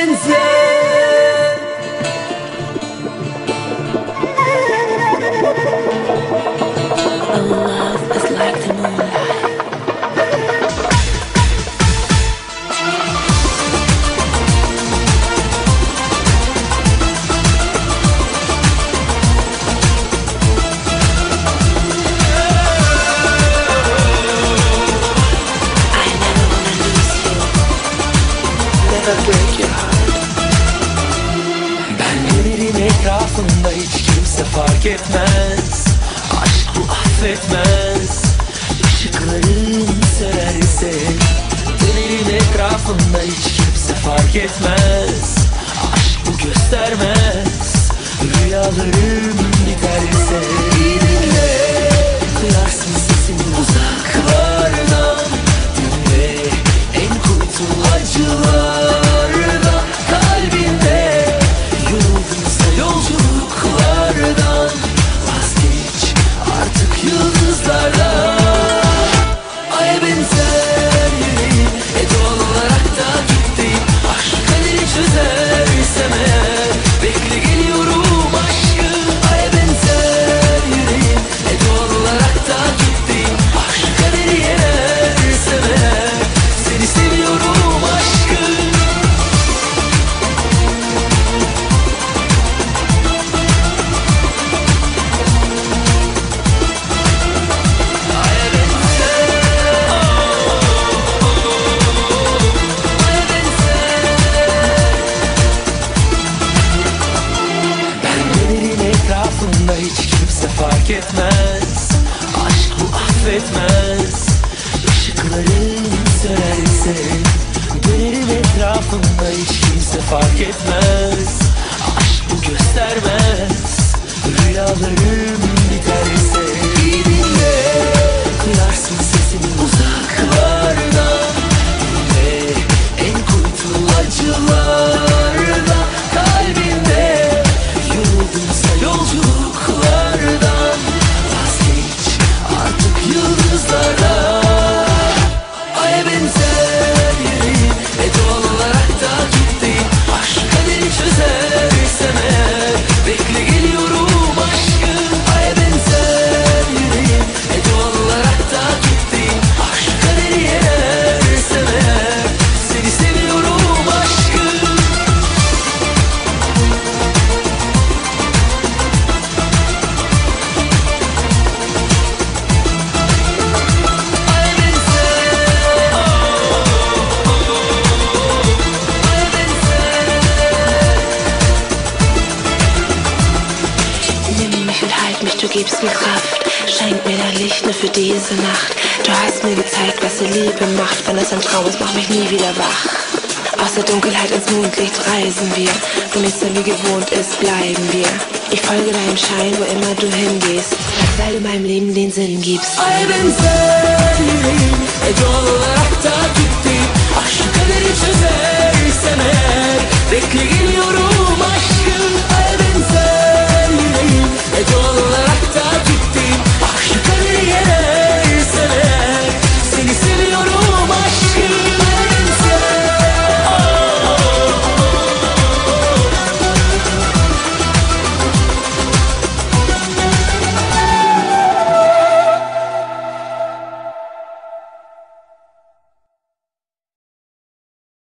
benzer. Oh, love is like the moonlight. Etrafında hiç kimse fark etmez. Aşk bu affetmez. Işıkların sönerse dönerim etrafında hiç kimse fark etmez. Aşk bu göstermez. Rüyalarım biterse iyi dinle, duyarsın sesini uzaklardan. Dinle en kuytu acılarda kalbinde. Yoruldunsa yolculuklardan vazgeç artık yıldızlardan. Aya benzer yüreğim, doğal olarak da gittim. Aşk kaderi çözersem eğer, bekle geliyorum aşkım. Aya benzer yüreğim, doğal olarak da gittim. Aşk kaderi yenersem eğer, seni seviyorum aşkım. Etrafında hiç kimse fark etmez. Aşk bu affetmez. Işıkların sönerse dönerim etrafında hiç kimse fark etmez. Aşk bu göstermez. Rüyalarım biterse iyi dinle, duyarsın sesini uzaklardan. Dinle en kuytu acılarda kalbinde. Yoruldunsa yolculuklardan vazgeç artık yıldızlardan. Aya benzer yüreğim, doğal olarak da gittim. Aşk kaderi çözersem eğer, bekle geliyorum aşkım. Aya benzer yüreğim, doğal olarak da gittim. Aşk kaderi yenersem eğer, seni seviyorum aşkım. Nimm mich und halt mich, du gibst mir Kraft. Schenk mir dein Licht nur für diese Nacht. Du hast mir gezeigt, was die Liebe macht. Wenn es ein Traum ist, mach mich nie wieder wach. Aus der Dunkelheit ins Mondlicht reisen wir. Wo nichts mehr wie gewohnt ist, bleiben wir. Ich folge deinem Schein, wo immer du hingehst, weil du meinem Leben den Sinn gibst. Aya benzer yüreğim, doğal olarak